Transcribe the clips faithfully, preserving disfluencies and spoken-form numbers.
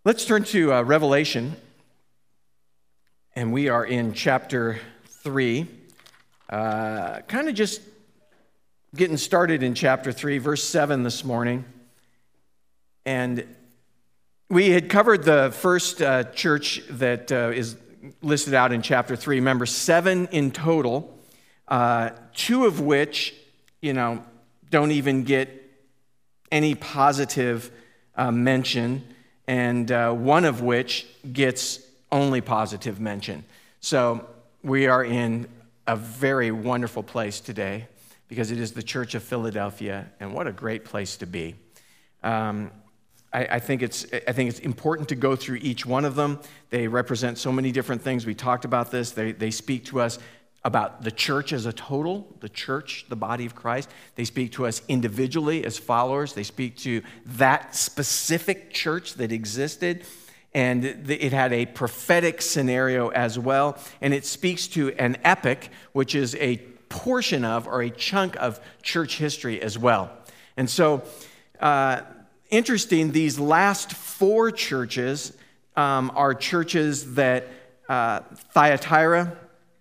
Let's turn to uh, Revelation, and we are in chapter three. Uh, kind of just getting started in chapter three, verse seven this morning. And we had covered the first uh, church that uh, is listed out in chapter three. Remember, seven in total, uh, two of which, you know, don't even get any positive uh, mention, and uh, one of which gets only positive mention. So we are in a very wonderful place today because it is the Church of Philadelphia, and what a great place to be. Um, I, I think it's I think it's important to go through each one of them. They represent so many different things. We talked about this. They they speak to us about the church as a total, the church, the body of Christ. They speak to us individually as followers. They speak to that specific church that existed, and it had a prophetic scenario as well, and it speaks to an epic, which is a portion of or a chunk of church history as well. And so, uh, interesting, these last four churches um, are churches that uh, Thyatira,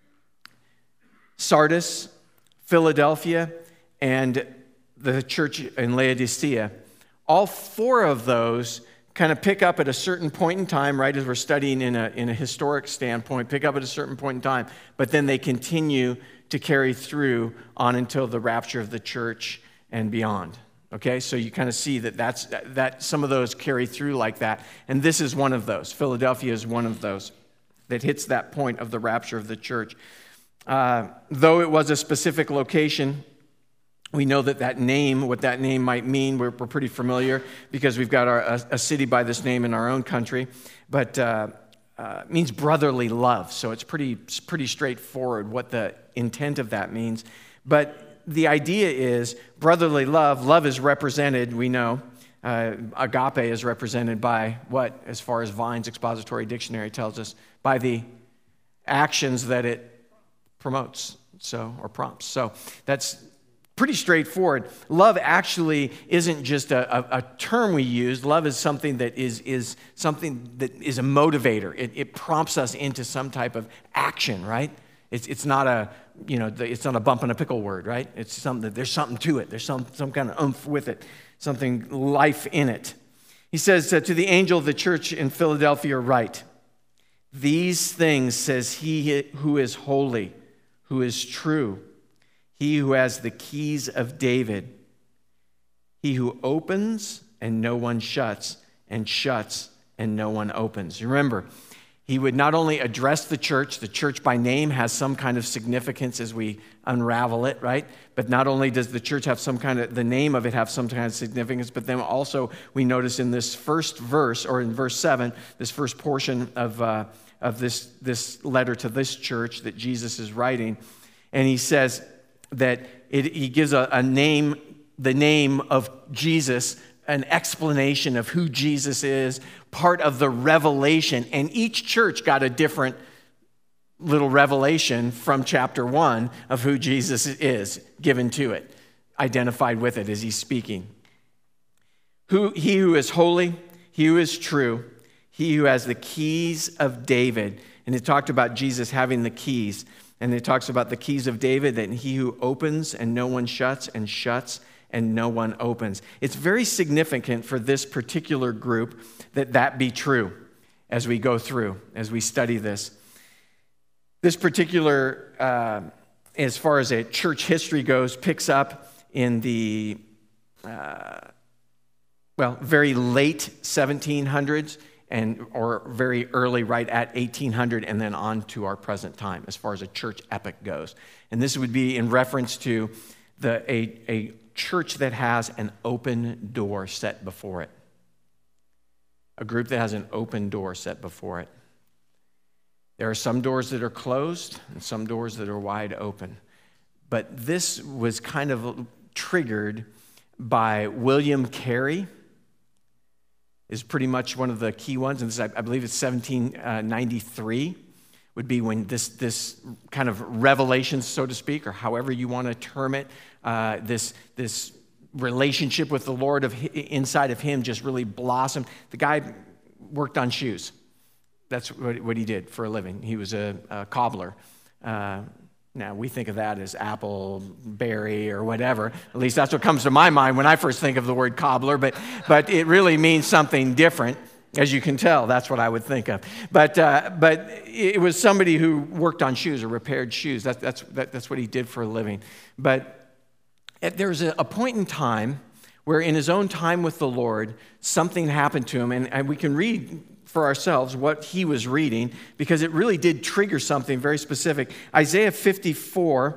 Sardis, Philadelphia, and the church in Laodicea. All four of those kind of pick up at a certain point in time, right, as we're studying in a, in a historic standpoint, pick up at a certain point in time, but then they continue to carry through on until the rapture of the church and beyond. Okay, so you kind of see that that's, that some of those carry through like that, and this is one of those. Philadelphia is one of those that hits that point of the rapture of the church. Uh, though it was a specific location, we know that that name, what that name might mean, we're, we're pretty familiar because we've got our, a, a city by this name in our own country, but uh, uh, it means brotherly love, so it's pretty, it's pretty straightforward what the intent of that means. But the idea is brotherly love. Love is represented, we know, uh, agape is represented by what, as far as Vine's Expository Dictionary tells us, by the actions that it promotes, so, or prompts. So that's pretty straightforward. Love actually isn't just a, a, a term we use. Love is something that is, is something that is a motivator. It, it prompts us into some type of action, right? It's, it's not a, you know, it's not a bump and a pickle word, right? It's something that there's something to it. There's some, some kind of oomph with it, something life in it. He says uh, to the angel of the church in Philadelphia, write, these things says he who is holy, who is true, he who has the keys of David, he who opens and no one shuts, and shuts and no one opens. Remember, he would not only address the church, the church by name has some kind of significance as we unravel it, right? But not only does the church have some kind of, the name of it have some kind of significance, but then also we notice in this first verse, or in verse seven, this first portion of uh, of this, this letter to this church that Jesus is writing, and he says that it, he gives a, a name, the name of Jesus, an explanation of who Jesus is, part of the revelation, and each church got a different little revelation from chapter one of who Jesus is given to it, identified with it as he's speaking. Who, he who is holy, he who is true, he who has the keys of David. And it talked about Jesus having the keys. And it talks about the keys of David, that he who opens and no one shuts, and shuts and no one opens. It's very significant for this particular group that that be true as we go through, as we study this. This particular, uh, as far as a church history goes, picks up in the, uh, well, very late seventeen hundreds, and or very early, right at eighteen hundred, and then on to our present time as far as a church epic goes. And this would be in reference to the a, a church that has an open door set before it. A group that has an open door set before it. There are some doors that are closed and some doors that are wide open. But this was kind of triggered by William Carey, is pretty much one of the key ones, and this, I believe it's seventeen ninety-three, would be when this this kind of revelation, so to speak, or however you want to term it, uh, this this relationship with the Lord of inside of him just really blossomed. The guy worked on shoes. That's what, what he did for a living. He was a, a cobbler. Uh, now, we think of that as Appleberry or whatever. At least that's what comes to my mind when I first think of the word cobbler, but, but it really means something different. As you can tell, that's what I would think of. But uh, but it was somebody who worked on shoes or repaired shoes. That, that's that, that's what he did for a living. But there was a, a point in time where in his own time with the Lord, something happened to him. And, and we can read for ourselves what he was reading because it really did trigger something very specific. Isaiah fifty-four,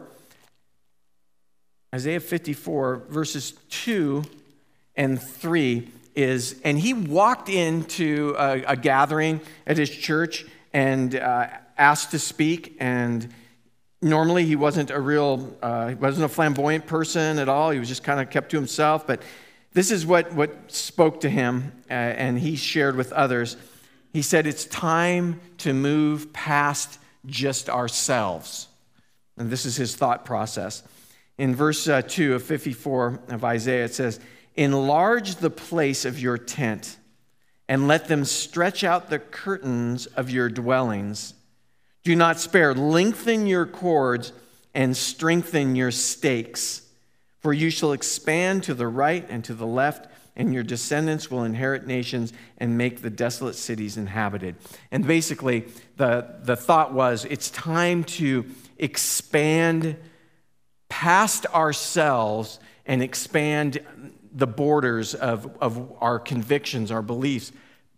Isaiah fifty-four, verses two and three. Is, and he walked into a, a gathering at his church and uh, asked to speak. And normally he wasn't a real, uh, he wasn't a flamboyant person at all. He was just kind of kept to himself. But this is what, what spoke to him, uh, and he shared with others. He said, it's time to move past just ourselves. And this is his thought process. In verse uh, two of fifty-four of Isaiah, it says, enlarge the place of your tent, and let them stretch out the curtains of your dwellings. Do not spare. Lengthen your cords and strengthen your stakes. For you shall expand to the right and to the left, and your descendants will inherit nations and make the desolate cities inhabited. And basically, the, the thought was, it's time to expand past ourselves and expand the borders of, of our convictions, our beliefs.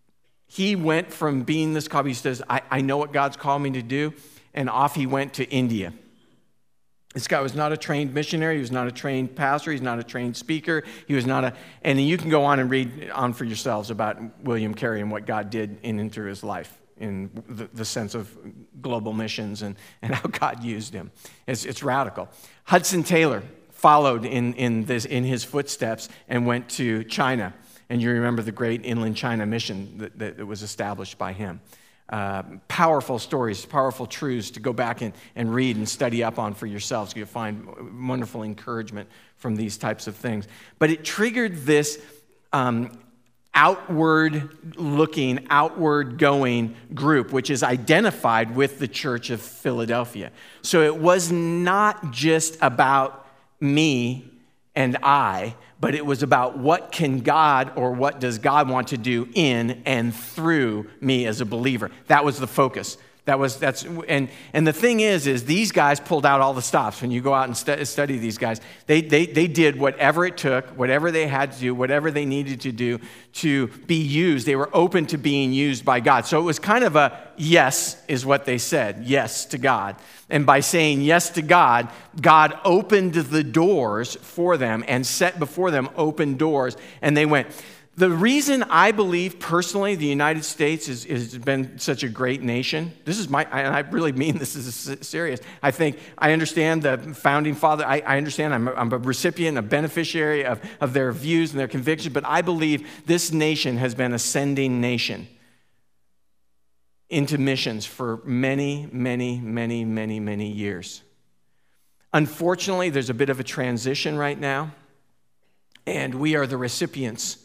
He went from being this cop, he says, I, I know what God's called me to do, and off he went to India. This guy was not a trained missionary, he was not a trained pastor, he's not a trained speaker, he was not a, and you can go on and read on for yourselves about William Carey and what God did in and through his life, in the, the sense of global missions and, and how God used him. It's, it's radical. Hudson Taylor followed in, in, this, in his footsteps and went to China. And you remember the great Inland China mission that, that was established by him. Uh, powerful stories, powerful truths to go back and, and read and study up on for yourselves. You'll find wonderful encouragement from these types of things. But it triggered this um, outward-looking, outward-going group, which is identified with the Church of Philadelphia. So it was not just about me and I, but it was about what can God or what does God want to do in and through me as a believer. That was the focus. That was that's and and the thing is, is these guys pulled out all the stops. When you go out and st- study these guys, they they they did whatever it took, whatever they had to do, whatever they needed to do to be used. They were open to being used by God. So it was kind of a yes, is what they said, yes to God. And by saying yes to God, God opened the doors for them and set before them open doors, and they went. The reason I believe personally the United States is, has been such a great nation, this is my, and I really mean this is serious. I think I understand the founding father, I, I understand I'm a, I'm a recipient, a beneficiary of, of their views and their convictions, but I believe this nation has been a sending nation into missions for many, many, many, many, many years. Unfortunately, there's a bit of a transition right now, and we are the recipients.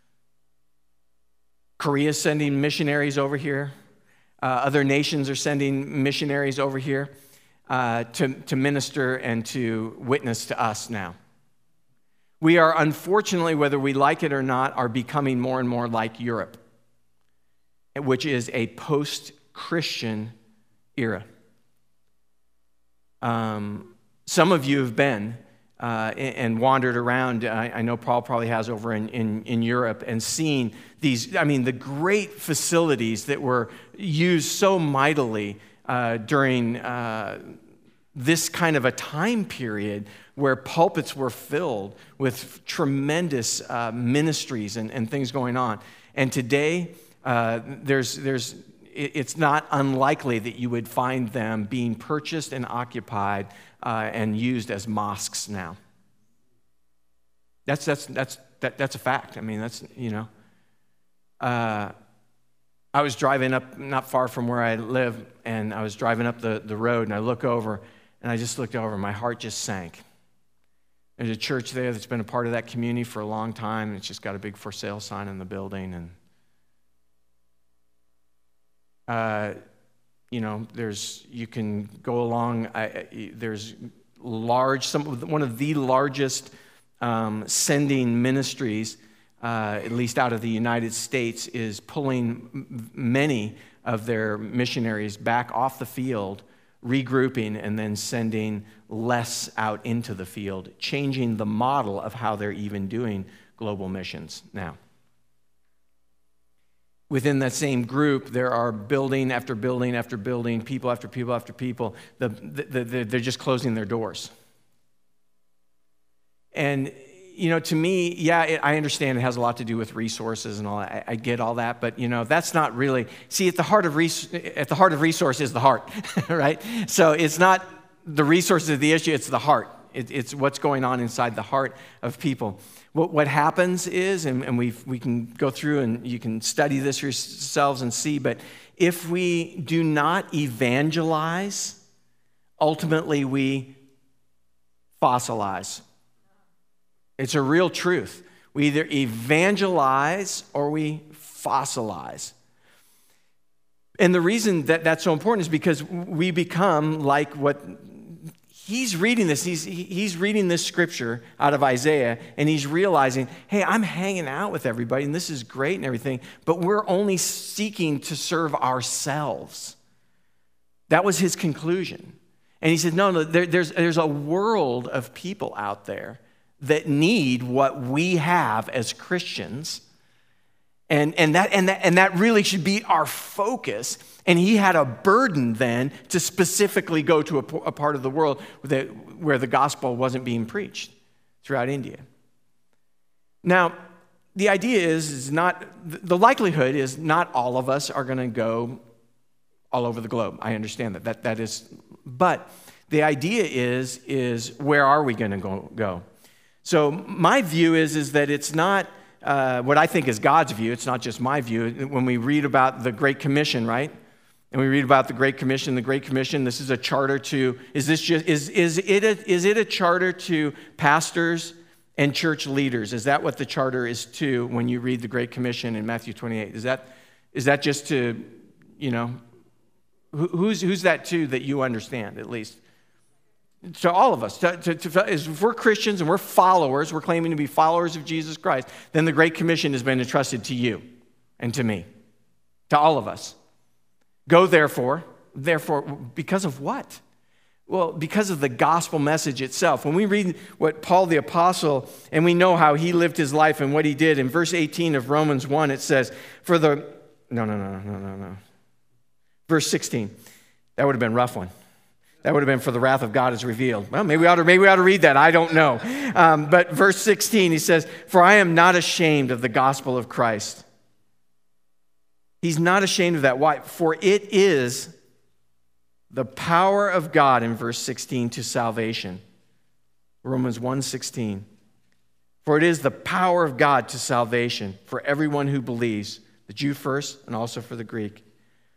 Korea's sending missionaries over here. Uh, other nations are sending missionaries over here uh, to, to minister and to witness to us now. We are, unfortunately, whether we like it or not, are becoming more and more like Europe, which is a post-Christian era. Um, some of you have been uh, and wandered around. I, I know Paul probably has over in, in, in Europe and seen these, I mean, the great facilities that were used so mightily uh, during uh, this kind of a time period where pulpits were filled with tremendous uh, ministries and, and things going on. And today, uh, there's, there's, it's not unlikely that you would find them being purchased and occupied uh, and used as mosques now. That's, that's, that's, that, that's a fact. I mean, that's, you know. Uh, I was driving up not far from where I live, and I was driving up the, the road, and I look over, and I just looked over, and my heart just sank. There's a church there that's been a part of that community for a long time, and it's just got a big for sale sign in the building, and Uh, you know, there's you can go along. I, there's large, some one of the largest um, sending ministries, uh, at least out of the United States, is pulling m- many of their missionaries back off the field, regrouping, and then sending less out into the field, changing the model of how they're even doing global missions now. Within that same group, there are building after building after building, people after people after people. The, the, the, they're just closing their doors. And, you know, to me, yeah, it, I understand it has a lot to do with resources and all that. I, I get all that, but, you know, that's not really... See, at the heart of res, at the heart of resource is the heart, right? So it's not the resources of the issue, it's the heart. It, it's what's going on inside the heart of people. What, what happens is, and, and we we can go through and you can study this yourselves and see, but if we do not evangelize, ultimately we fossilize. It's a real truth. We either evangelize or we fossilize. And the reason that that's so important is because we become like what... He's reading this, he's, he's reading this scripture out of Isaiah, and he's realizing, hey, I'm hanging out with everybody, and this is great and everything, but we're only seeking to serve ourselves. That was his conclusion. And he said, no, no, there, there's, there's a world of people out there that need what we have as Christians, and, and, that, and, that, and that really should be our focus. And he had a burden then to specifically go to a, a part of the world that, where the gospel wasn't being preached throughout India. Now, the idea is, is not, the likelihood is not all of us are going to go all over the globe. I understand that. That, that is, but the idea is, is where are we going to go, go? So my view is, is that it's not uh, what I think is God's view. It's not just my view. When we read about the Great Commission, right? And we read about the Great Commission. The Great Commission, this is a charter to, is this just, is, is, it a, is it a charter to pastors and church leaders? Is that what the charter is to when you read the Great Commission in Matthew twenty-eight? Is that, is that just to, you know, who, who's, who's that to that you understand at least? To all of us. To, to, to, if we're Christians and we're followers, we're claiming to be followers of Jesus Christ, then the Great Commission has been entrusted to you and to me, to all of us. Go therefore, therefore, because of what? Well, because of the gospel message itself. When we read what Paul the Apostle, and we know how he lived his life and what he did, in verse eighteen of Romans one, it says, for the, no, no, no, no, no, no. Verse sixteen, that would have been a rough one. That would have been for the wrath of God is revealed. Well, maybe we ought to, maybe we ought to read that. I don't know. Um, but verse sixteen, he says, for I am not ashamed of the gospel of Christ. He's not ashamed of that. Why? For it is the power of God, in verse sixteen, to salvation. Romans one sixteen. For it is the power of God to salvation for everyone who believes, the Jew first and also for the Greek.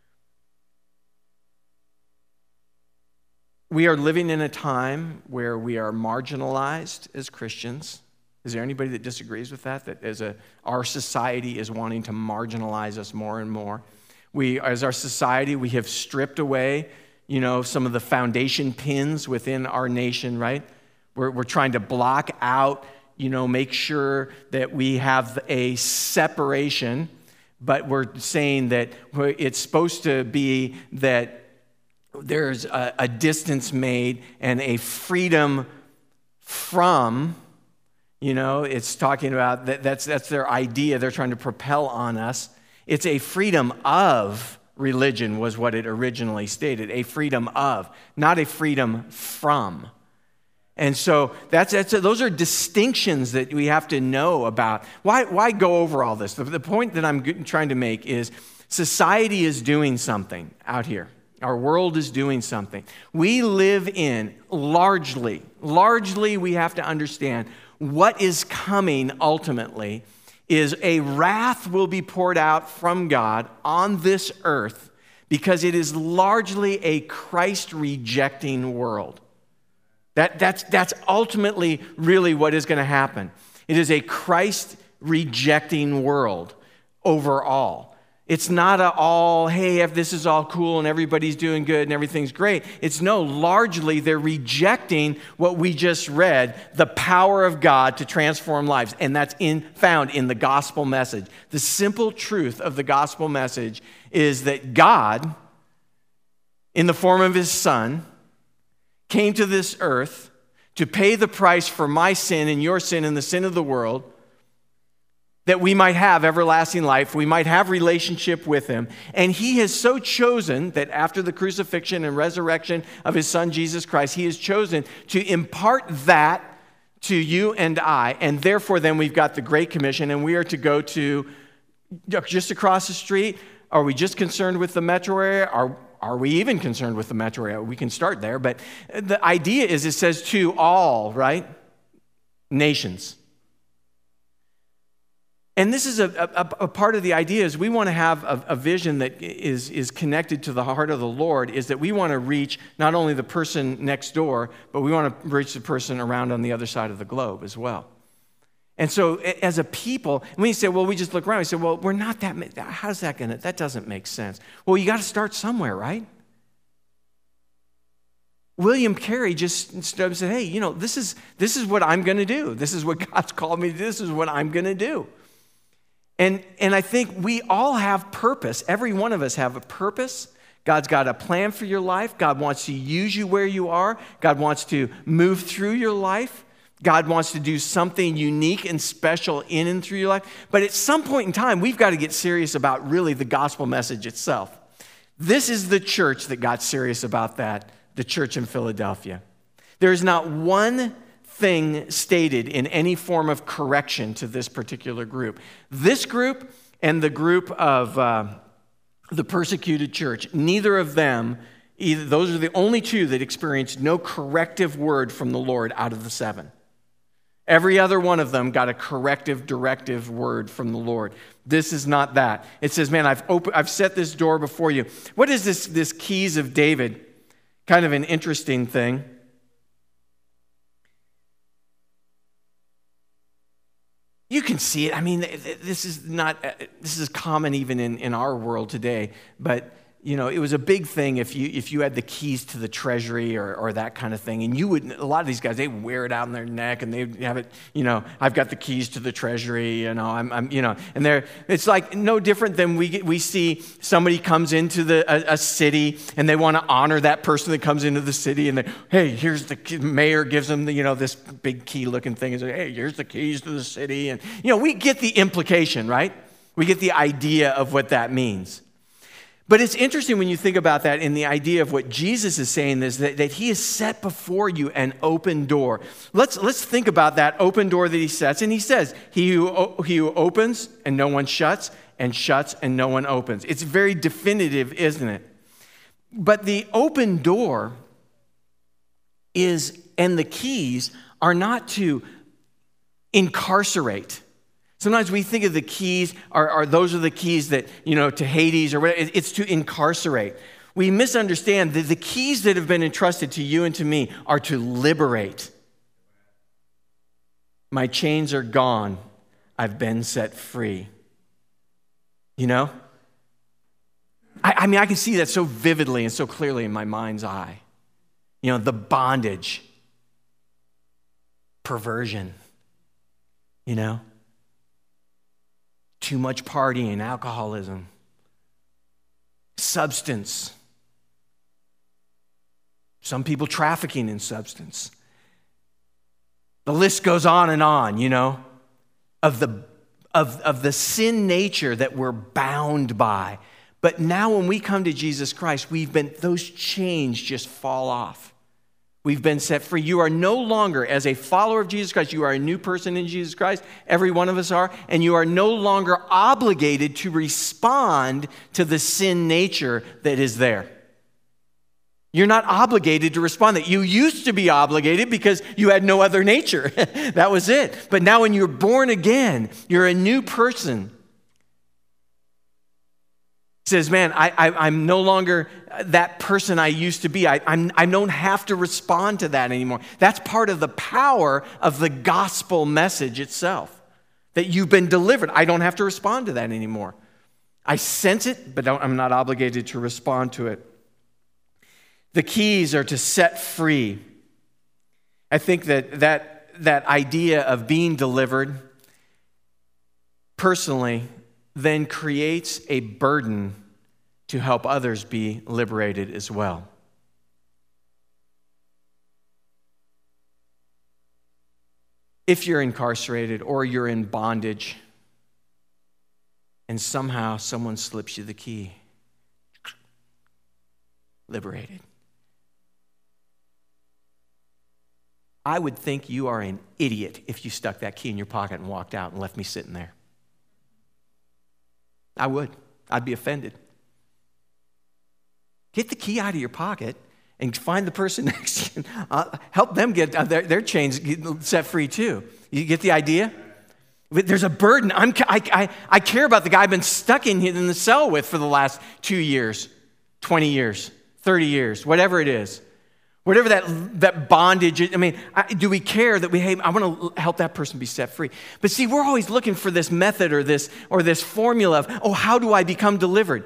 We are living in a time where we are marginalized as Christians. Is there anybody that disagrees with that? That as a, our society is wanting to marginalize us more and more. We, as our society, we have stripped away, you know, some of the foundation pins within our nation, right? We're, we're trying to block out, you know, make sure that we have a separation, but we're saying that it's supposed to be that there's a, a distance made and a freedom from, you know, it's talking about that, that's that's their idea they're trying to propel on us. It's a freedom of religion was what it originally stated, a freedom of, not a freedom from. And so that's, that's those are distinctions that we have to know about. Why, why go over all this? The, the point that I'm trying to make is society is doing something out here. Our world is doing something. We live in, largely, largely we have to understand what is coming ultimately is a wrath will be poured out from God on this earth because it is largely a Christ-rejecting world. That, that's, that's ultimately really what is going to happen. It is a Christ-rejecting world overall. It's not a all, hey, if this is all cool and everybody's doing good and everything's great. It's no, largely they're rejecting what we just read, the power of God to transform lives. And that's in, found in the gospel message. The simple truth of the gospel message is that God, in the form of his Son, came to this earth to pay the price for my sin and your sin and the sin of the world, that we might have everlasting life, we might have relationship with him. And he has so chosen that after the crucifixion and resurrection of his Son, Jesus Christ, he has chosen to impart that to you and I. And therefore, then we've got the Great Commission, and we are to go to just across the street. Are we just concerned with the metro area? Are, are we even concerned with the metro area? We can start there. But the idea is it says to all, right? Nations. And this is a, a, a part of the idea is we want to have a, a vision that is, is connected to the heart of the Lord, is that we want to reach not only the person next door, but we want to reach the person around on the other side of the globe as well. And so as a people, when you say, well, we just look around, we say, well, we're not that, how's that going to, that doesn't make sense. Well, you got to start somewhere, right? William Carey just stood up and said, hey, you know, this is, this is what I'm going to do. This is what God's called me to do. This is what I'm going to do. And, and I think we all have purpose. Every one of us have a purpose. God's got a plan for your life. God wants to use you where you are. God wants to move through your life. God wants to do something unique and special in and through your life. But at some point in time, we've got to get serious about really the gospel message itself. This is the church that got serious about that, the church in Philadelphia. There is not one thing stated in any form of correction to this particular group. This group and the group of uh, the persecuted church, neither of them, either, those are the only two that experienced no corrective word from the Lord out of the seven. Every other one of them got a corrective, directive word from the Lord. This is not that. It says, man, I've opened, I've set this door before you. What is this, this keys of David? Kind of an interesting thing. You can see it. I mean, this is not, this is common even in, in our world today, but you know, it was a big thing if you if you had the keys to the treasury or, or that kind of thing. And you would, a lot of these guys, they wear it out in their neck and they have it, you know, I've got the keys to the treasury, you know, I'm, I'm you know, and they're, it's like no different than we get, we see somebody comes into the a, a city and they want to honor that person that comes into the city and they, hey, here's the key. Mayor gives them the, you know, this big key looking thing and say, hey, here's the keys to the city. And, you know, we get the implication, right? We get the idea of what that means. But it's interesting when you think about that in the idea of what Jesus is saying is that, that he has set before you an open door. Let's, let's think about that open door that he sets. And he says, he who, he who opens and no one shuts, and shuts and no one opens. It's very definitive, isn't it? But the open door is, and the keys are not to incarcerate. Sometimes we think of the keys, are, are those are the keys that, you know, to Hades or whatever. It's to incarcerate. We misunderstand that the keys that have been entrusted to you and to me are to liberate. My chains are gone. I've been set free. You know? I, I mean, I can see that so vividly and so clearly in my mind's eye. You know, the bondage, perversion, you know? Too much partying, alcoholism, substance. Some people trafficking in substance. The list goes on and on, you know, of the, of, of the sin nature that we're bound by. But now when we come to Jesus Christ, we've been, those chains just fall off. We've been set free. You are no longer, as a follower of Jesus Christ, you are a new person in Jesus Christ. Every one of us are. And you are no longer obligated to respond to the sin nature that is there. You're not obligated to respond. That you used to be obligated because you had no other nature. That was it. But now when you're born again, you're a new person. Says, man, I, I, I'm no longer that person I used to be. I, I'm, I don't have to respond to that anymore. That's part of the power of the gospel message itself, that you've been delivered. I don't have to respond to that anymore. I sense it, but don't, I'm not obligated to respond to it. The keys are to set free. I think that that, that idea of being delivered personally then creates a burden to help others be liberated as well. If you're incarcerated or you're in bondage and somehow someone slips you the key, liberated. I would think you are an idiot if you stuck that key in your pocket and walked out and left me sitting there. I would. I'd be offended. Get the key out of your pocket and find the person next to you. Uh, help them get uh, their, their chains set free too. You get the idea? There's a burden. I'm, I, I, I care about the guy I've been stuck in, in the cell with for the last two years, twenty years, thirty years, whatever it is. Whatever that, that bondage is. I mean, I, do we care that we, hey, I want to help that person be set free. But see, we're always looking for this method or this, or this formula of, oh, how do I become delivered?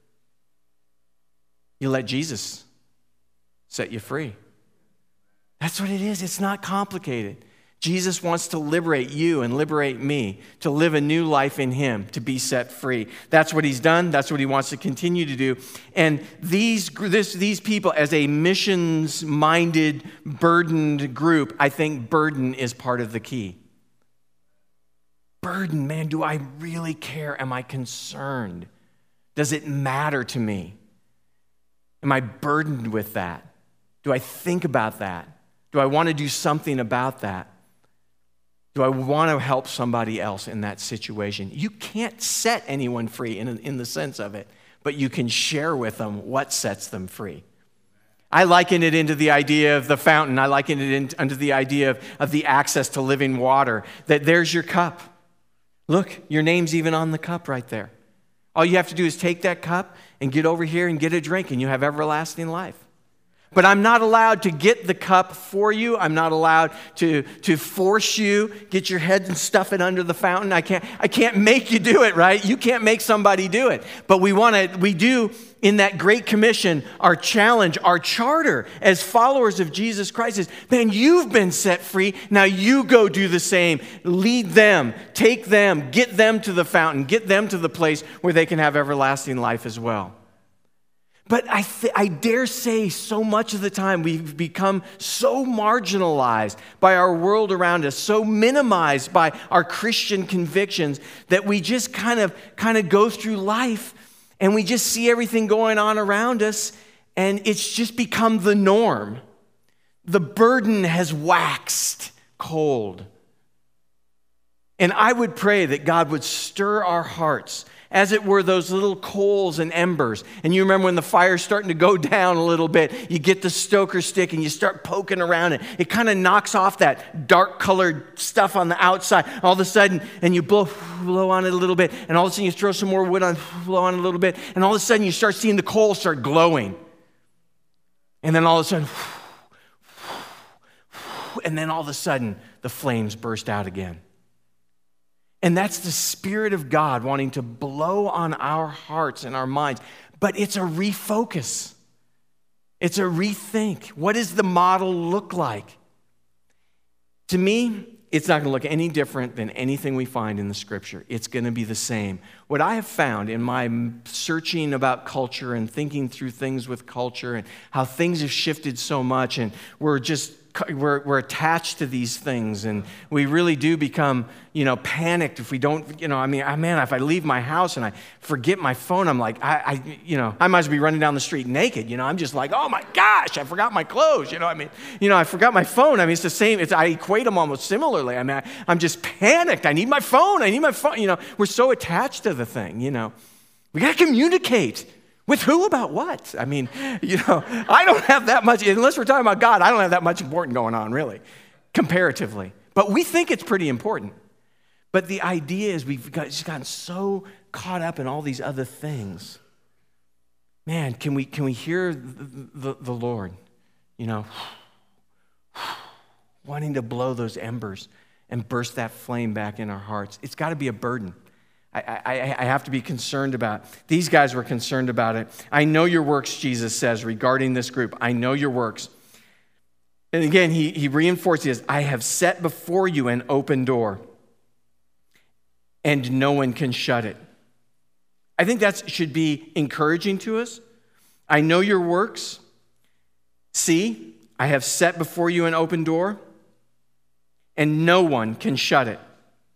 You let Jesus set you free. That's what it is. It's not complicated. Jesus wants to liberate you and liberate me, to live a new life in him, to be set free. That's what he's done. That's what he wants to continue to do. And these, this, these people, as a missions-minded, burdened group, I think burden is part of the key. Burden, man, do I really care? Am I concerned? Does it matter to me? Am I burdened with that? Do I think about that? Do I want to do something about that? Do I want to help somebody else in that situation? You can't set anyone free in, in the sense of it, but you can share with them what sets them free. I liken it into the idea of the fountain. I liken it in, under the idea of, of the access to living water, that there's your cup. Look, your name's even on the cup right there. All you have to do is take that cup and get over here and get a drink, and you have everlasting life. But I'm not allowed to get the cup for you. I'm not allowed to, to force you, get your head and stuff it under the fountain. I can't, I can't make you do it, right? You can't make somebody do it. But we want to, we do in that Great Commission, our challenge, our charter as followers of Jesus Christ is, man, you've been set free. Now you go do the same. Lead them, take them, get them to the fountain, get them to the place where they can have everlasting life as well. But I, th- I dare say so much of the time we've become so marginalized by our world around us, so minimized by our Christian convictions that we just kind of, kind of go through life and we just see everything going on around us and it's just become the norm. The burden has waxed cold. And I would pray that God would stir our hearts as it were those little coals and embers. And you remember when the fire's starting to go down a little bit, you get the stoker stick and you start poking around it. It kind of knocks off that dark colored stuff on the outside. All of a sudden, and you blow, blow on it a little bit, and all of a sudden you throw some more wood on, blow on it a little bit, and all of a sudden you start seeing the coals start glowing. And then all of a sudden, and then all of a sudden the flames burst out again. And that's the Spirit of God wanting to blow on our hearts and our minds. But it's a refocus. It's a rethink. What does the model look like? To me, it's not going to look any different than anything we find in the Scripture. It's going to be the same. What I have found in my searching about culture and thinking through things with culture and how things have shifted so much and we're just We're, we're attached to these things, and we really do become, you know, panicked if we don't, you know, I mean, man, if I leave my house and I forget my phone, I'm like, I, I, you know, I might as well be running down the street naked, you know, I'm just like, oh my gosh, I forgot my clothes, you know, I mean, you know, I forgot my phone. I mean, it's the same, it's, I equate them almost similarly. I mean, I, I'm just panicked. I need my phone, I need my phone, you know, we're so attached to the thing, you know. We got to communicate. With who about what? I mean, you know, I don't have that much, unless we're talking about God, I don't have that much important going on, really, comparatively. But we think it's pretty important. But the idea is we've got, just gotten so caught up in all these other things. Man, can we, can we hear the, the, the Lord, you know, wanting to blow those embers and burst that flame back in our hearts? It's got to be a burden. I, I, I have to be concerned about it. These guys were concerned about it. I know your works, Jesus says, regarding this group. I know your works. And again, he, he reinforces, I have set before you an open door, and no one can shut it. I think that should be encouraging to us. I know your works. See, I have set before you an open door, and no one can shut it.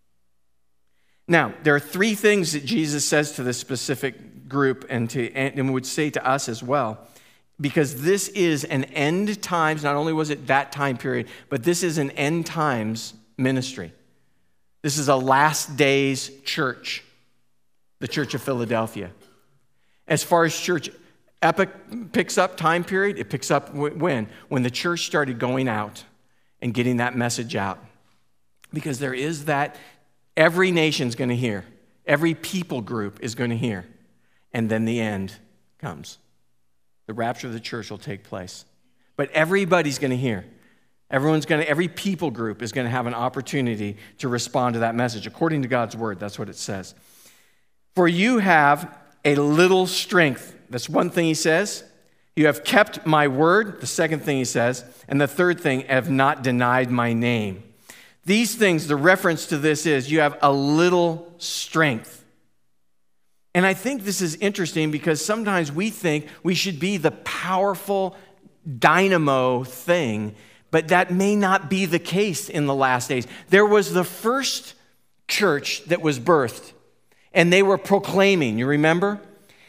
Now, there are three things that Jesus says to this specific group and, to, and would say to us as well, because this is an end times, not only was it that time period, but this is an end times ministry. This is a last days church, the Church of Philadelphia. As far as church epic picks up time period, it picks up when? When the church started going out and getting that message out. Because there is that, every nation's going to hear. Every people group is going to hear. And then the end comes. The rapture of the church will take place. But everybody's going to hear. Everyone's going to, every people group is going to have an opportunity to respond to that message. According to God's word, that's what it says. For you have a little strength. That's one thing he says. You have kept my word. The second thing he says. And the third thing, have not denied my name. These things, the reference to this is you have a little strength. And I think this is interesting because sometimes we think we should be the powerful dynamo thing, but that may not be the case in the last days. There was the first church that was birthed, and they were proclaiming, you remember?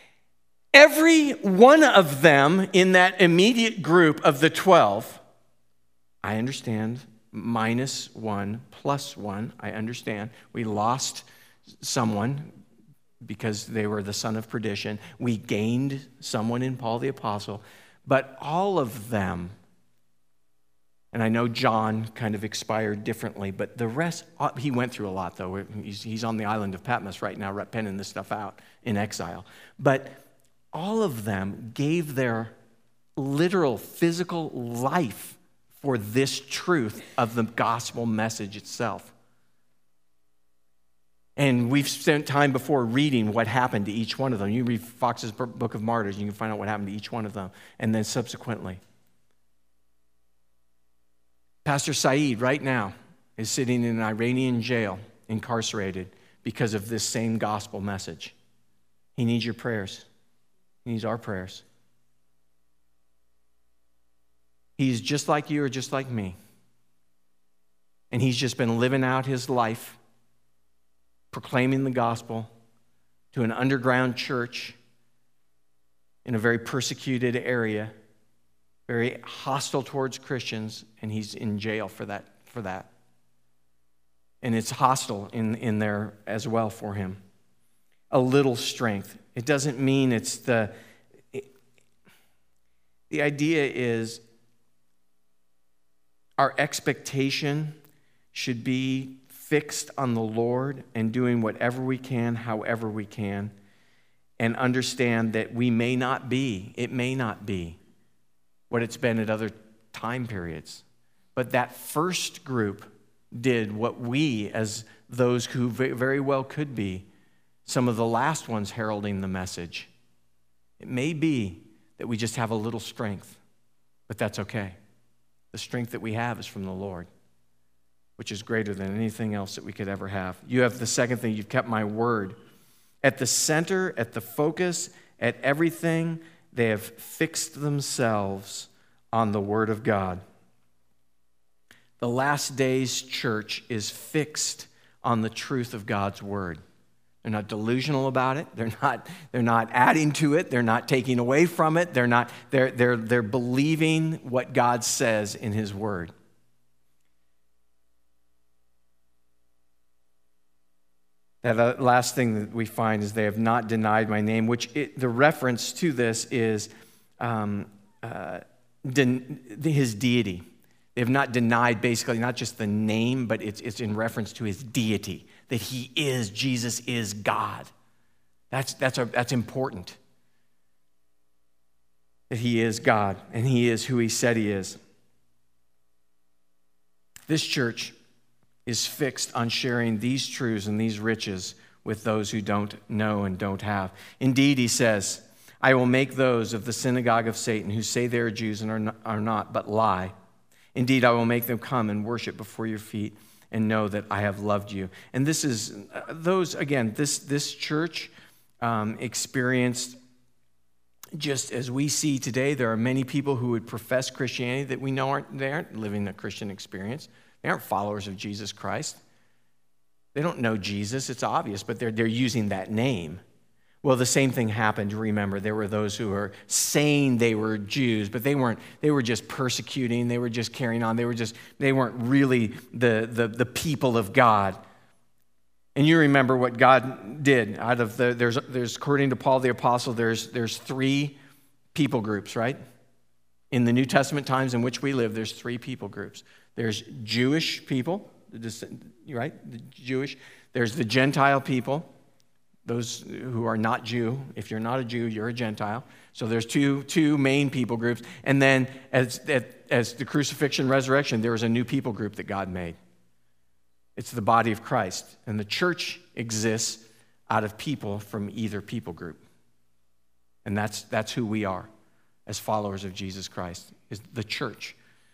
Every one of them in that immediate group of the twelve, I understand, minus one, plus one, I understand. We lost someone because they were the son of perdition. We gained someone in Paul the Apostle. But all of them, and I know John kind of expired differently, but the rest, he went through a lot though. He's, he's on the island of Patmos right now, penning this stuff out in exile. But all of them gave their literal physical life for this truth of the gospel message itself. And we've spent time before reading what happened to each one of them. You read Fox's Book of Martyrs, you can find out what happened to each one of them. And then subsequently. Pastor Saeed right now is sitting in an Iranian jail, incarcerated, because of this same gospel message. He needs your prayers. He needs our prayers. He's just like you or just like me. And he's just been living out his life, proclaiming the gospel to an underground church in a very persecuted area, very hostile towards Christians, and he's in jail for that. For that. And it's hostile in, in there as well for him. A little strength. It doesn't mean it's the... It, the idea is our expectation should be fixed on the Lord and doing whatever we can, however we can, and understand that we may not be, it may not be what it's been at other time periods. But that first group did what we, as those who very well could be, some of the last ones heralding the message. It may be that we just have a little strength, but that's okay. The strength that we have is from the Lord, which is greater than anything else that we could ever have. You have the second thing, you've kept my word. At the center, at the focus, at everything, they have fixed themselves on the word of God. The last days church is fixed on the truth of God's word. They're not delusional about it. They're not, they're not adding to it. They're not taking away from it. They're not, they're, they're, they're believing what God says in his word. That last thing that we find is they have not denied my name, which it, the reference to this is um, uh, den, his deity. They have not denied basically not just the name, but it's, it's in reference to his deity. That he is, Jesus is God. That's, that's, a, that's important. That he is God, and he is who he said he is. This church is fixed on sharing these truths and these riches with those who don't know and don't have. Indeed, he says, I will make those of the synagogue of Satan who say they are Jews and are not, are not, but lie. Indeed, I will make them come and worship before your feet and know that I have loved you. And this is, uh, those, again, this, this church um, experienced, just as we see today, there are many people who would profess Christianity that we know aren't, they aren't living a Christian experience. They aren't followers of Jesus Christ. They don't know Jesus, it's obvious, but they're, they're using that name. Well, the same thing happened. Remember, there were those who were saying they were Jews, but they weren't. They were just persecuting. They were just carrying on. They were just. They weren't really the, the, the people of God. And you remember what God did. Out of the there's there's according to Paul the Apostle, there's there's three people groups, right? In the New Testament times in which we live, there's three people groups. There's Jewish people, right? The Jewish. There's the Gentile people. Those who are not Jew. If you're not a Jew, you're a Gentile. So there's two, two main people groups. And then as, as the crucifixion, resurrection, there was a new people group that God made. It's the body of Christ. And the church exists out of people from either people group. And that's, that's who we are as followers of Jesus Christ, is the church.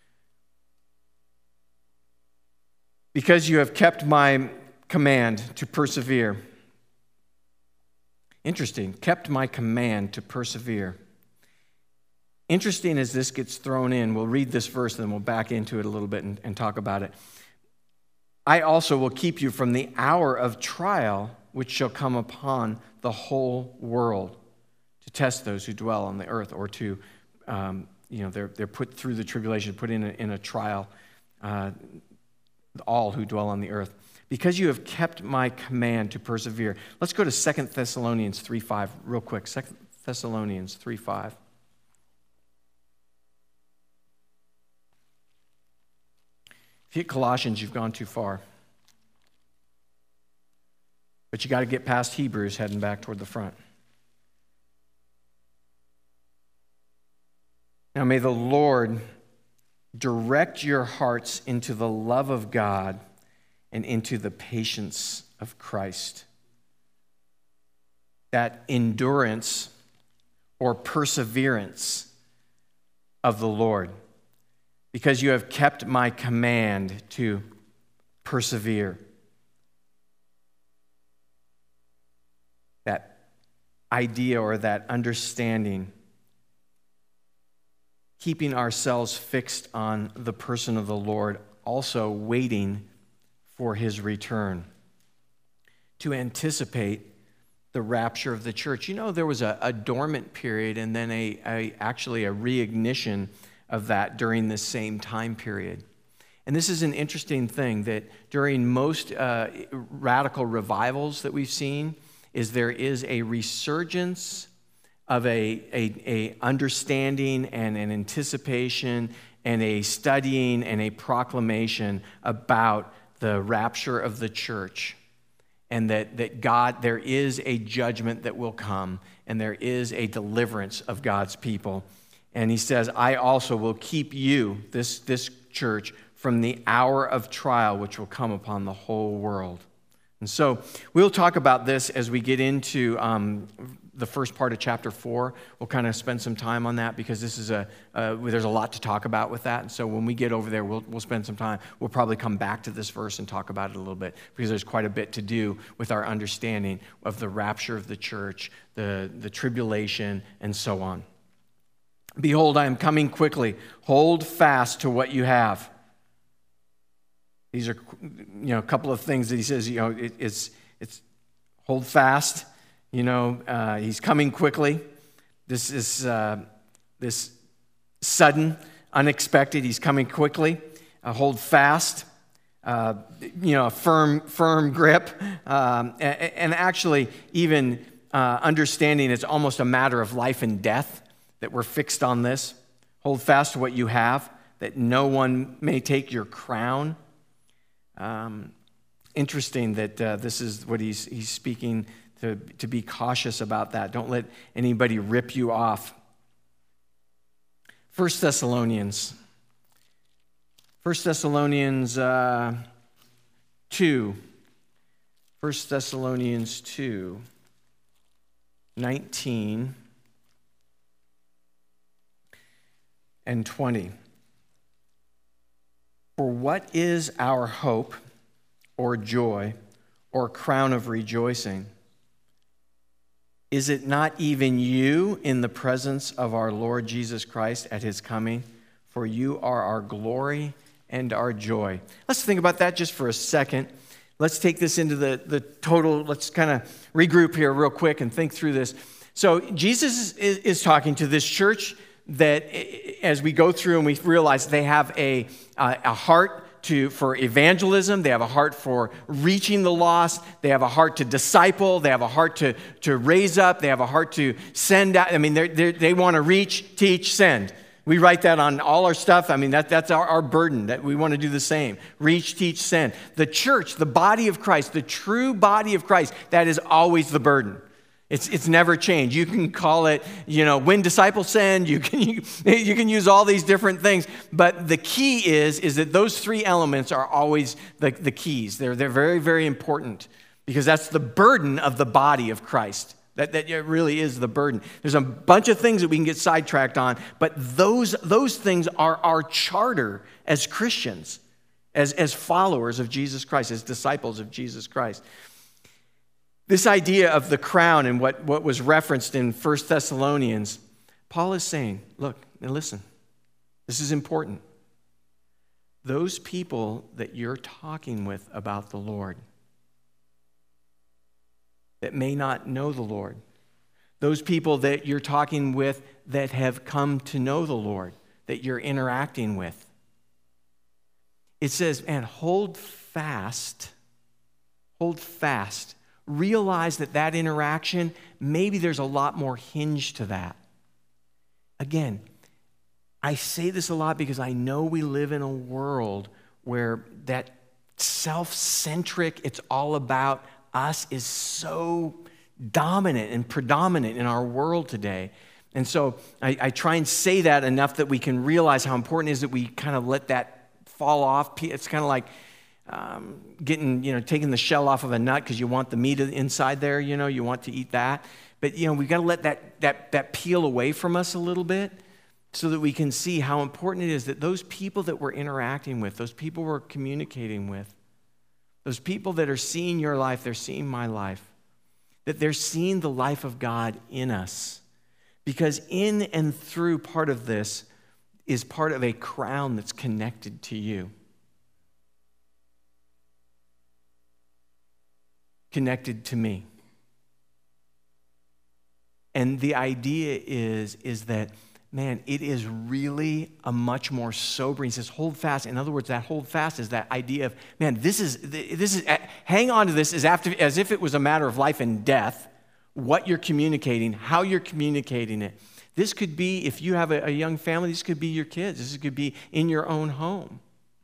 Because you have kept my command to persevere. Interesting, kept my command to persevere. Interesting as this gets thrown in, we'll read this verse and then we'll back into it a little bit and, and talk about it. I also will keep you from the hour of trial which shall come upon the whole world to test those who dwell on the earth, or to, um, you know, they're, they're put through the tribulation, put in a, in a trial, uh, all who dwell on the earth. Because you have kept my command to persevere. Let's go to Second Thessalonians three five real quick. Second Thessalonians three five. If you hit Colossians, you've gone too far. But you got to get past Hebrews heading back toward the front. Now may the Lord direct your hearts into the love of God and into the patience of Christ. That endurance or perseverance of the Lord. Because you have kept my command to persevere. That idea or that understanding, keeping ourselves fixed on the person of the Lord, also waiting for his return, to anticipate the rapture of the church. You know, there was a, a dormant period and then a, a actually a reignition of that during this same time period. And this is an interesting thing, that during most uh, radical revivals that we've seen, is there is a resurgence of a, a, a understanding and an anticipation and a studying and a proclamation about the rapture of the church, and that, that God, there is a judgment that will come, and there is a deliverance of God's people. And he says, I also will keep you, this, this church, from the hour of trial which will come upon the whole world. And so we'll talk about this as we get into um, the first part of chapter four. We'll kind of spend some time on that, because this is a uh, there's a lot to talk about with that. And so when we get over there, we'll we'll spend some time. We'll probably come back to this verse and talk about it a little bit, because there's quite a bit to do with our understanding of the rapture of the church, the, the tribulation, and so on. Behold, I am coming quickly. Hold fast to what you have. These are, you know, a couple of things that he says, you know, it, it's, it's hold fast, you know, uh, he's coming quickly. This is, uh, this sudden, unexpected, he's coming quickly. Uh, hold fast, uh, you know, a firm, firm grip. Um, and, and actually, even uh, understanding it's almost a matter of life and death, that we're fixed on this. Hold fast to what you have, that no one may take your crown. Um, interesting that uh, this is what he's he's speaking to, to be cautious about that. Don't let anybody rip you off. First Thessalonians. First Thessalonians uh, two. First Thessalonians two, nineteen and twenty. For what is our hope or joy or crown of rejoicing? Is it not even you in the presence of our Lord Jesus Christ at his coming? For you are our glory and our joy. Let's think about that just for a second. Let's take this into the, the total, let's kind of regroup here real quick and think through this. So Jesus is, is talking to this church that as we go through and we realize they have a, a, a heart To, for evangelism, they have a heart for reaching the lost, they have a heart to disciple, they have a heart to, to raise up, they have a heart to send out. I mean, they're, they're, they want to reach, teach, send. We write that on all our stuff. I mean, that, that's our, our burden, that we want to do the same. Reach, teach, send. The church, the body of Christ, the true body of Christ, that is always the burden. It's it's never changed. You can call it, you know, when disciples send. You can you, you can use all these different things, but the key is is that those three elements are always the, the keys. They're they're very very important because that's the burden of the body of Christ. That that really is the burden. There's a bunch of things that we can get sidetracked on, but those those things are our charter as Christians, as as followers of Jesus Christ, as disciples of Jesus Christ. This idea of the crown and what, what was referenced in First Thessalonians, Paul is saying, look, and listen, this is important. Those people that you're talking with about the Lord, that may not know the Lord, those people that you're talking with that have come to know the Lord, that you're interacting with, it says, man, hold fast, hold fast. Realize that that interaction, maybe there's a lot more hinge to that. Again, I say this a lot because I know we live in a world where that self-centric, it's all about us, is so dominant and predominant in our world today. And so I, I try and say that enough that we can realize how important it is that we kind of let that fall off. It's kind of like Um, getting, you know, taking the shell off of a nut because you want the meat inside there, you know, you want to eat that. But, you know, we've got to let that, that, that peel away from us a little bit so that we can see how important it is that those people that we're interacting with, those people we're communicating with, those people that are seeing your life, they're seeing my life, that they're seeing the life of God in us. Because in and through part of this is part of a crown that's connected to you. Connected to me. And the idea is, is that, man, it is really a much more sobering. He says, hold fast. In other words, that hold fast is that idea of, man, this is, this is, hang on to this as, after, as if it was a matter of life and death, what you're communicating, how you're communicating it. This could be, if you have a, a young family, this could be your kids. This could be in your own home.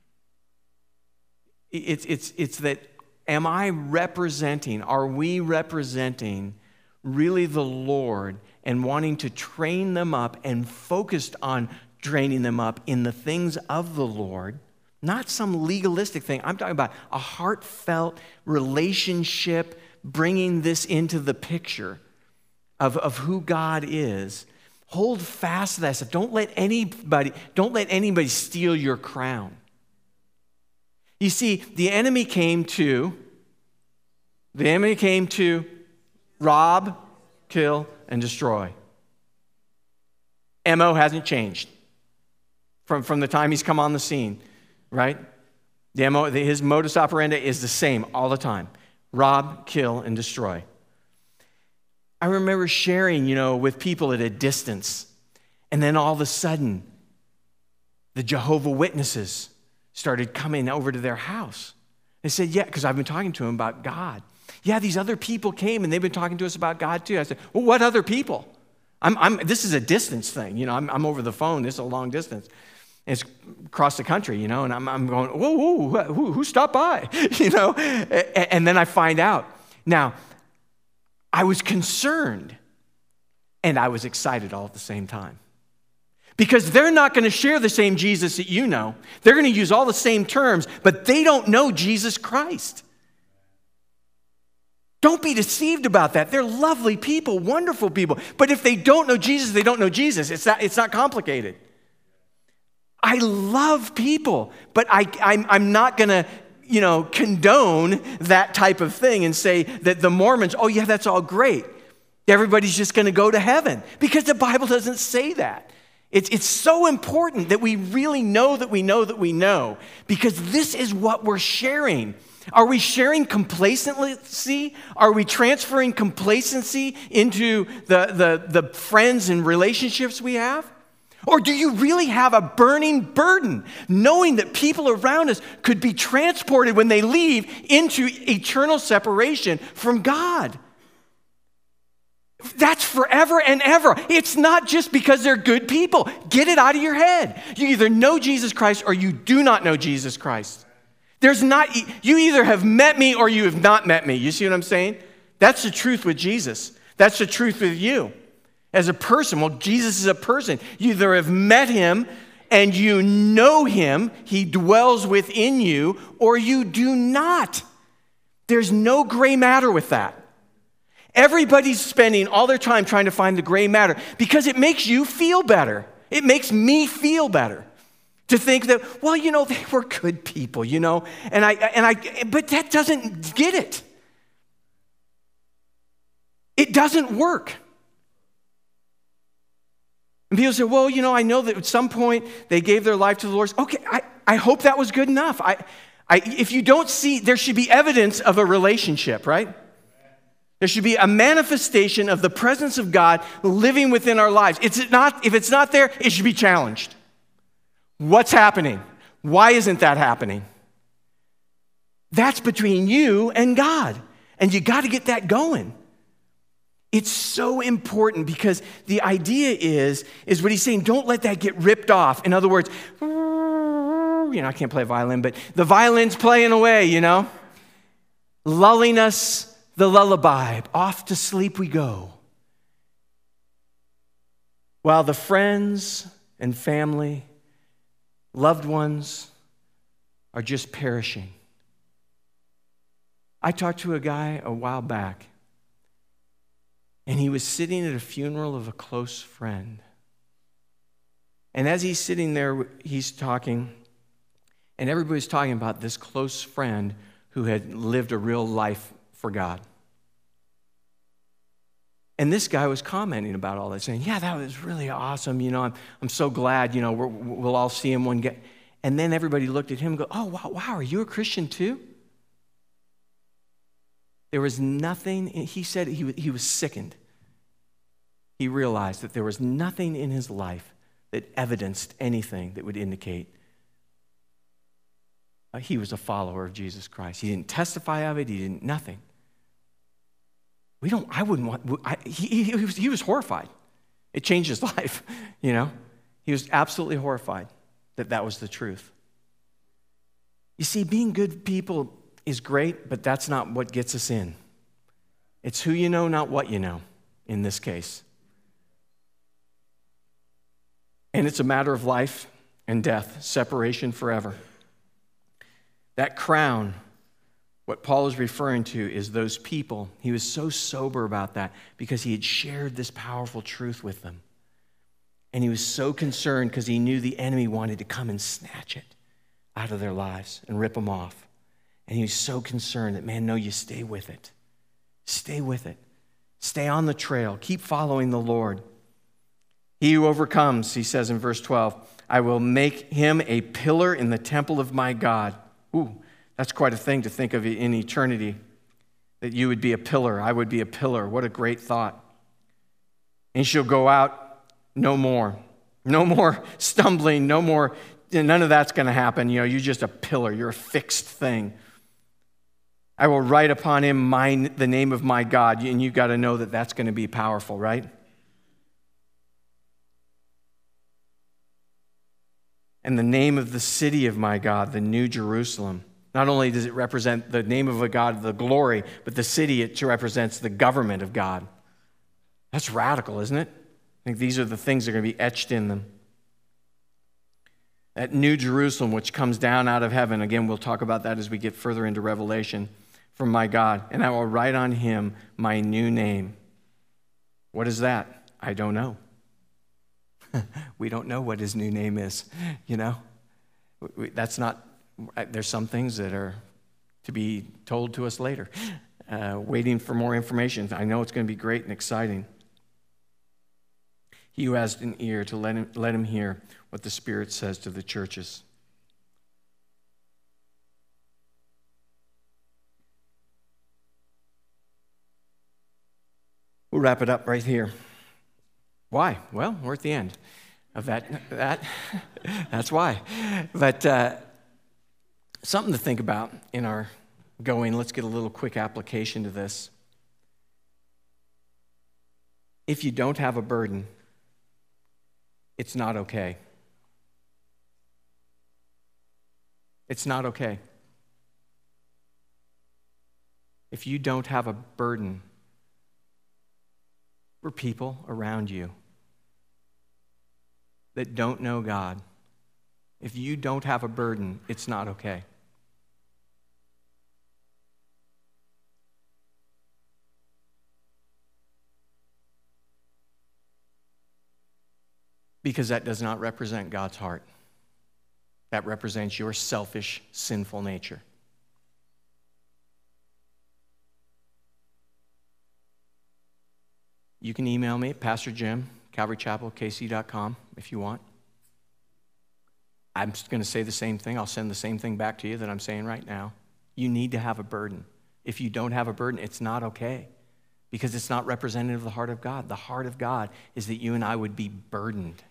It's, it's, it's that, am I representing, are we representing really the Lord and wanting to train them up and focused on training them up in the things of the Lord, not some legalistic thing. I'm talking about a heartfelt relationship, bringing this into the picture of, of who God is. Hold fast to that stuff. Don't let anybody, don't let anybody steal your crown. You see, the enemy came to, the enemy came to rob, kill, and destroy. M O hasn't changed from, from the time he's come on the scene, right? The M O, his modus operandi is the same all the time. Rob, kill, and destroy. I remember sharing, you know, with people at a distance, and then all of a sudden, the Jehovah's Witnesses started coming over to their house. They said, yeah, because I've been talking to them about God. Yeah, these other people came and they've been talking to us about God too. I said, well, what other people? I'm, I'm, this is a distance thing. You know, I'm, I'm over the phone. This is a long distance. And it's across the country, you know, and I'm, I'm going, whoa, whoa, who, who stopped by? You know, and, and then I find out. Now, I was concerned and I was excited all at the same time. Because they're not going to share the same Jesus that you know. They're going to use all the same terms, but they don't know Jesus Christ. Don't be deceived about that. They're lovely people, wonderful people. But if they don't know Jesus, they don't know Jesus. It's not, it's not complicated. I love people, but I, I'm, I'm not going to, you know, condone that type of thing and say that the Mormons, oh yeah, that's all great. Everybody's just going to go to heaven, because the Bible doesn't say that. It's, it's so important that we really know that we know that we know, because this is what we're sharing. Are we sharing complacency? Are we transferring complacency into the, the, the friends and relationships we have? Or do you really have a burning burden, knowing that people around us could be transported when they leave into eternal separation from God? That's forever and ever. It's not just because they're good people. Get it out of your head. You either know Jesus Christ or you do not know Jesus Christ. There's not, you either have met me or you have not met me. You see what I'm saying? That's the truth with Jesus. That's the truth with you. As a person, well, Jesus is a person. You either have met him and you know him, he dwells within you, or you do not. There's no gray matter with that. Everybody's spending all their time trying to find the gray matter because it makes you feel better. It makes me feel better to think that, well, you know, they were good people, you know, and I, and I, but that doesn't get it. It doesn't work. And people say, well, you know, I know that at some point they gave their life to the Lord. Okay, I, I hope that was good enough. I, I, if you don't see, there should be evidence of a relationship, right? There should be a manifestation of the presence of God living within our lives. It's not, if it's not there, it should be challenged. What's happening? Why isn't that happening? That's between you and God. And you got to get that going. It's so important because the idea is, is what he's saying, don't let that get ripped off. In other words, you know, I can't play violin, but the violin's playing away, you know, lulling us the lullaby. Off to sleep we go. While the friends and family, loved ones are just perishing. I talked to a guy a while back, and he was sitting at a funeral of a close friend. And as he's sitting there, he's talking, and everybody's talking about this close friend who had lived a real life for God. And this guy was commenting about all that, saying, yeah, that was really awesome. You know, I'm, I'm so glad, you know, we're, we'll all see him one day. And then everybody looked at him and go, oh, wow, wow, are you a Christian too? There was nothing, he said he, he was sickened. He realized that there was nothing in his life that evidenced anything that would indicate uh, he was a follower of Jesus Christ. He didn't testify of it. He didn't, nothing. We don't, I wouldn't want, I, he, he, was, he was horrified. It changed his life, you know. He was absolutely horrified that that was the truth. You see, being good people is great, but that's not what gets us in. It's who you know, not what you know, in this case. And it's a matter of life and death, separation forever. That crown, what Paul is referring to is those people. He was so sober about that because he had shared this powerful truth with them. And he was so concerned because he knew the enemy wanted to come and snatch it out of their lives and rip them off. And he was so concerned that, man, no, you stay with it. Stay with it. Stay on the trail. Keep following the Lord. He who overcomes, he says in verse twelve, I will make him a pillar in the temple of my God. Ooh, that's quite a thing to think of in eternity, that you would be a pillar, I would be a pillar. What a great thought. And she'll go out no more. No more stumbling, no more, none of that's going to happen. You know, you're just a pillar, you're a fixed thing. I will write upon him my, the name of my God. And you've got to know that that's going to be powerful, right? And the name of the city of my God, the New Jerusalem. Not only does it represent the name of a God, the glory, but the city, it represents the government of God. That's radical, isn't it? I think these are the things that are going to be etched in them. That New Jerusalem, which comes down out of heaven. Again, we'll talk about that as we get further into Revelation. from my God, and I will write on him my new name. What is that? I don't know. We don't know what his new name is, you know? That's not, there's some things that are to be told to us later. Uh, waiting for more information. I know it's going to be great and exciting. He who has an ear to let him, let him hear what the Spirit says to the churches. We'll wrap it up right here. Why? Well, we're at the end of that. that that's why. But uh, something to think about in our going. Let's get a little quick application to this. If you don't have a burden, it's not okay. It's not okay. If you don't have a burden for people around you that don't know God, if you don't have a burden, it's not okay. Because that does not represent God's heart. That represents your selfish, sinful nature. You can email me at Pastor Jim, Calvary Chapel, K C dot com if you want. I'm just going to say the same thing. I'll send the same thing back to you that I'm saying right now. You need to have a burden. If you don't have a burden, it's not okay. Because it's not representative of the heart of God. The heart of God is that you and I would be burdened.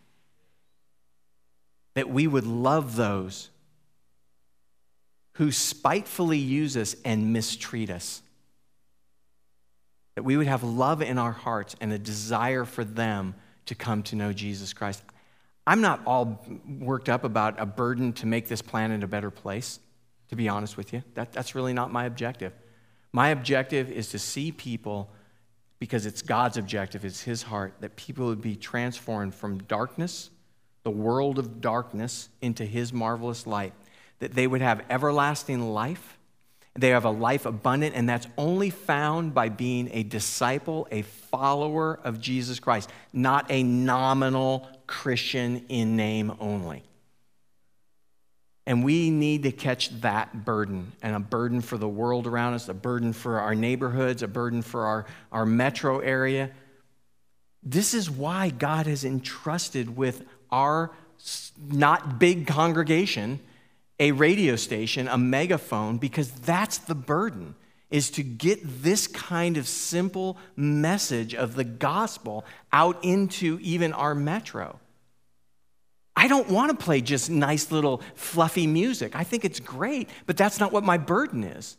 That we would love those who spitefully use us and mistreat us. That we would have love in our hearts and a desire for them to come to know Jesus Christ. I'm not all worked up about a burden to make this planet a better place, to be honest with you. That, that's really not my objective. My objective is to see people, because it's God's objective, it's his heart, that people would be transformed from darkness, the world of darkness, into his marvelous light. That they would have everlasting life. They have a life abundant, and that's only found by being a disciple, a follower of Jesus Christ, not a nominal Christian in name only. And we need to catch that burden, and a burden for the world around us, a burden for our neighborhoods, a burden for our, our metro area. This is why God has entrusted with our not big congregation a radio station, a megaphone, because that's the burden, is to get this kind of simple message of the gospel out into even our metro. I don't want to play just nice little fluffy music. I think it's great, but that's not what my burden is.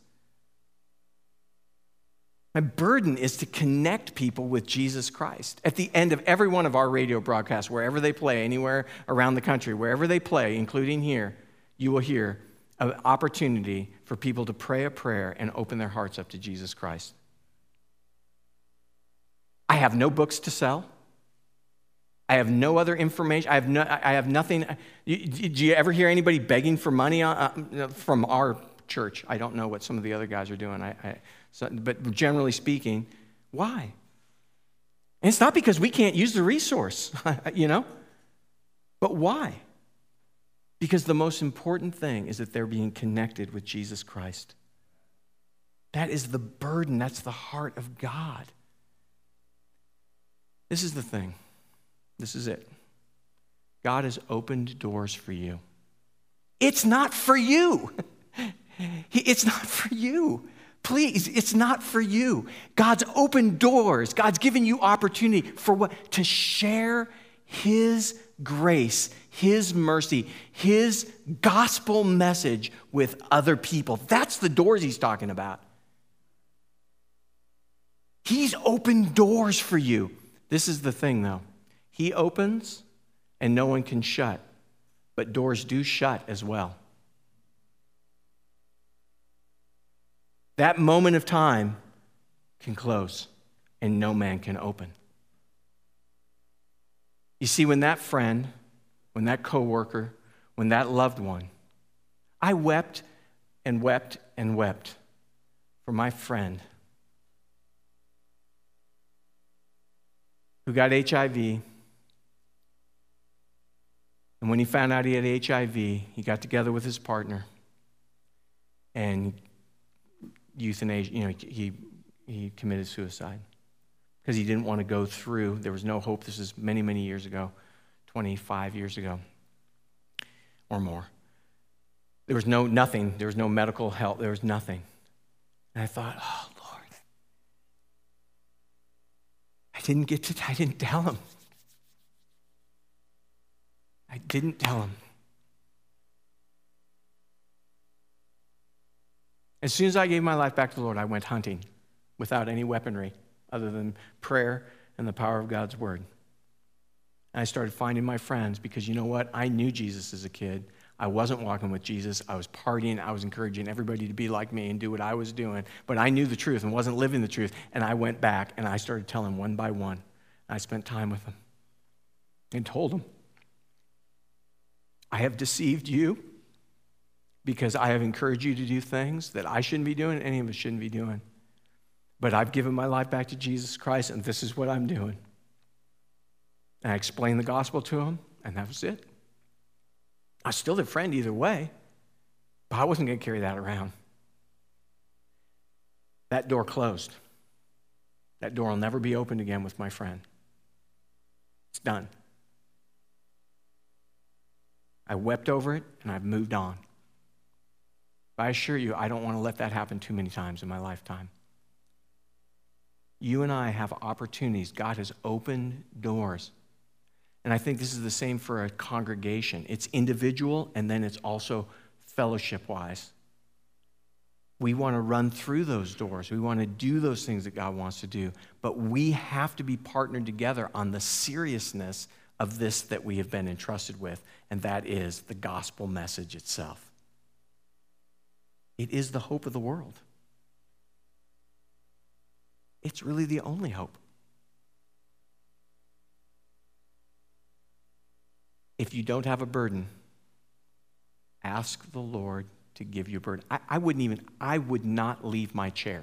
My burden is to connect people with Jesus Christ. At the end of every one of our radio broadcasts, wherever they play, anywhere around the country, wherever they play, including here, you will hear an opportunity for people to pray a prayer and open their hearts up to Jesus Christ. I have no books to sell. I have no other information. I have no. I have nothing. Do you ever hear anybody begging for money from our church? I don't know what some of the other guys are doing. I, I, so, but generally speaking, why? And it's not because we can't use the resource, you know. But why? Because the most important thing is that they're being connected with Jesus Christ. That is the burden. That's the heart of God. This is the thing. This is it. God has opened doors for you. It's not for you. It's not for you. Please, it's not for you. God's opened doors. God's given you opportunity for what? To share his grace, his mercy, his gospel message with other people. That's the doors he's talking about. He's opened doors for you. This is the thing, though. He opens and no one can shut, but doors do shut as well. That moment of time can close and no man can open. You see, when that friend, when that coworker, when that loved one, I wept and wept and wept for my friend who got H I V. And when he found out he had H I V, he got together with his partner and euthanasia, you know, he, he committed suicide because he didn't want to go through. There was no hope. This is many, many years ago, twenty-five years ago or more. There was no nothing. There was no medical help. There was nothing. And I thought, oh, Lord, I didn't get to, I didn't tell him. I didn't tell him. As soon as I gave my life back to the Lord, I went hunting without any weaponry other than prayer and the power of God's word. And I started finding my friends because you know what? I knew Jesus as a kid. I wasn't walking with Jesus. I was partying. I was encouraging everybody to be like me and do what I was doing. But I knew the truth and wasn't living the truth. And I went back and I started telling one by one. I spent time with them and told them, I have deceived you because I have encouraged you to do things that I shouldn't be doing, any of us shouldn't be doing. But I've given my life back to Jesus Christ, and this is what I'm doing. And I explained the gospel to him, and that was it. I was still their friend either way, but I wasn't going to carry that around. That door closed. That door will never be opened again with my friend. It's done. I wept over it, and I've moved on. But I assure you, I don't want to let that happen too many times in my lifetime. You and I have opportunities. God has opened doors. And I think this is the same for a congregation. It's individual, and then it's also fellowship-wise. We want to run through those doors. We want to do those things that God wants to do. But we have to be partnered together on the seriousness of this that we have been entrusted with, and that is the gospel message itself. It is the hope of the world. It's really the only hope. If you don't have a burden, ask the Lord to give you a burden. I, I wouldn't even, I would not leave my chair.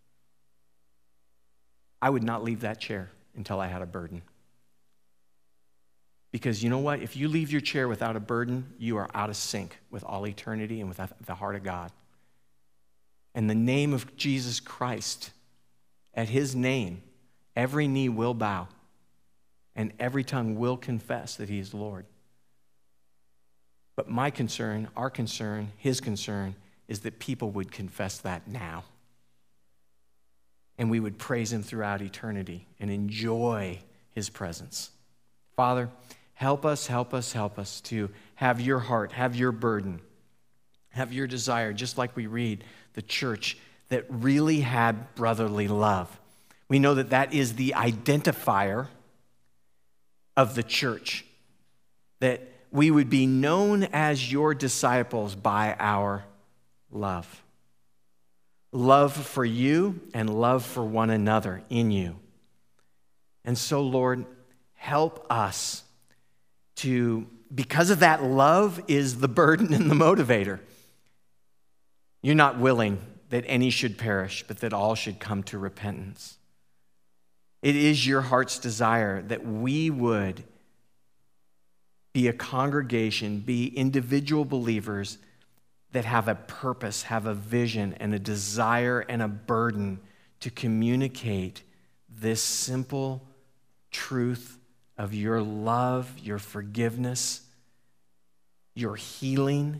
I would not leave that chair until I had a burden. Because you know what? If you leave your chair without a burden, you are out of sync with all eternity and with the heart of God. In the name of Jesus Christ, at his name, every knee will bow and every tongue will confess that he is Lord. But my concern, our concern, his concern, is that people would confess that now. And we would praise him throughout eternity and enjoy his presence. Father, help us, help us, help us to have your heart, have your burden, have your desire, just like we read the church that really had brotherly love. We know that that is the identifier of the church, that we would be known as your disciples by our love. Love for you and love for one another in you. And so, Lord, help us to, because of that love is the burden and the motivator. You're not willing that any should perish, but that all should come to repentance. It is your heart's desire that we would be a congregation, be individual believers that have a purpose, have a vision, and a desire and a burden to communicate this simple truth of your love, your forgiveness, your healing,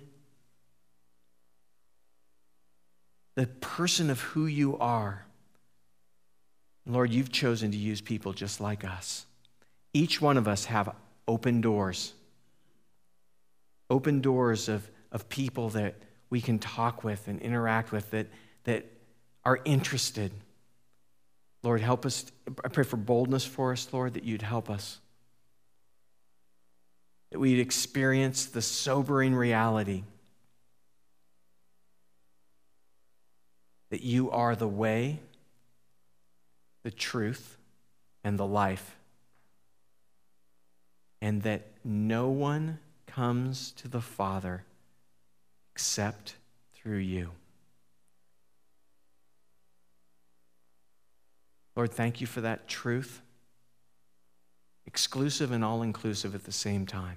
the person of who you are. Lord, you've chosen to use people just like us. Each one of us have open doors. Open doors of, of people that we can talk with and interact with that, that are interested. Lord, help us. I pray for boldness for us, Lord, that you'd help us. That we'd experience the sobering reality that you are the way, the truth, and the life. And that no one comes to the Father except through you. Lord, thank you for that truth, exclusive and all-inclusive at the same time.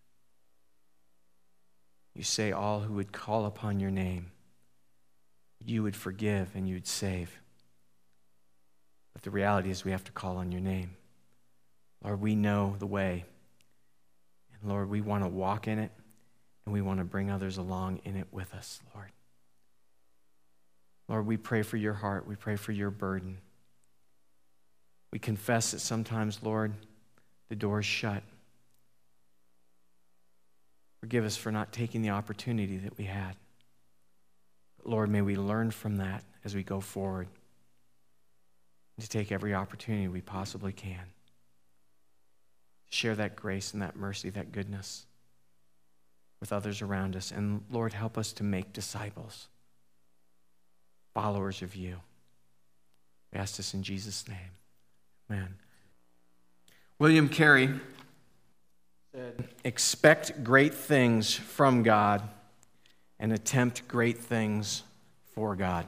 You say all who would call upon your name, you would forgive and you would save. But the reality is we have to call on your name. Lord, we know the way. And Lord, we want to walk in it, and we want to bring others along in it with us, Lord. Lord, we pray for your heart. We pray for your burden. We confess that sometimes, Lord, the door is shut. Forgive us for not taking the opportunity that we had. But Lord, may we learn from that as we go forward, and to take every opportunity we possibly can. Share that grace and that mercy, that goodness with others around us. And Lord, help us to make disciples, followers of you. We ask this in Jesus' name. Amen. William Carey said, expect great things from God and attempt great things for God.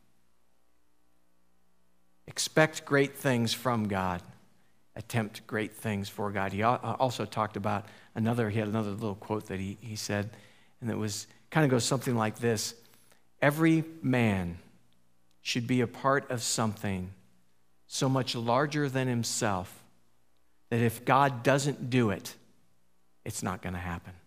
Expect great things from God. Attempt great things for God. He also talked about another, he had another little quote that he, he said, and it was kind of goes something like this. Every man should be a part of something so much larger than himself that if God doesn't do it, it's not going to happen.